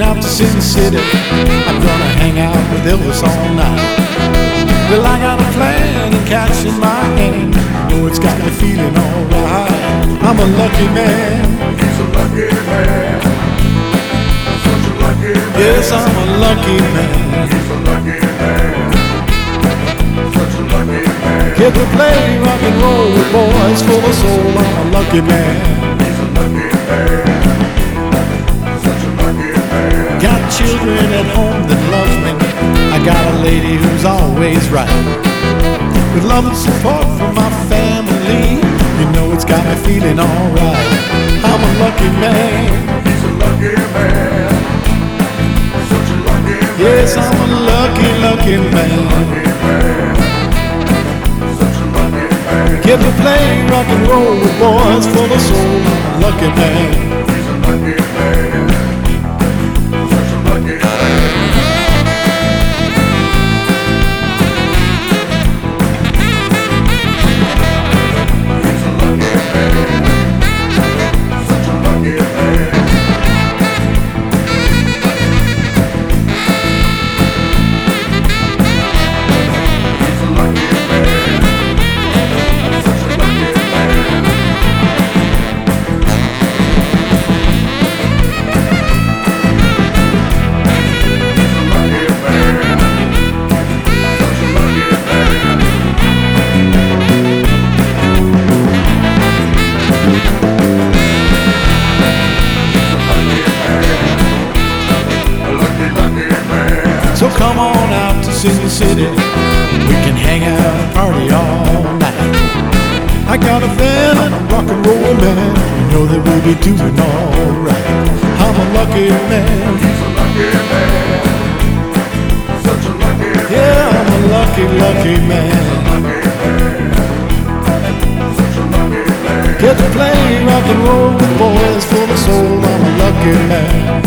out to Sin City. I'm gonna hang out with Elvis all night. Well, I got a plan and cash in my hand. Oh, it's got me feeling alright. I'm a lucky man. He's a lucky man. Such a lucky man. Yes, I'm a lucky man. He's a lucky man. Such a lucky man. Get to play rock and roll with boys full of soul. I'm a lucky man. He's a lucky man. Such a lucky man. Got children at home that love me. I got a lady who's always right. With love and support from my family, you know it's got me feeling alright. I'm a lucky man. He's a lucky man. Such a lucky man. Yes, I'm a lucky, lucky man. Lucky man. Such a lucky man. Get to play rock and roll with boys full of soul. I'm a lucky man. He's a lucky man. Such a lucky man. So come on out to Sin City. We can hang out and party all night. I got a feeling I'm rock and roll man. You know that we'll be doing alright. I'm a lucky man. He's a lucky man. Such a lucky man. Yeah, I'm a lucky, lucky man. Lucky man. Such a lucky man. Get to play rock and roll with boys full of soul. I'm a lucky man.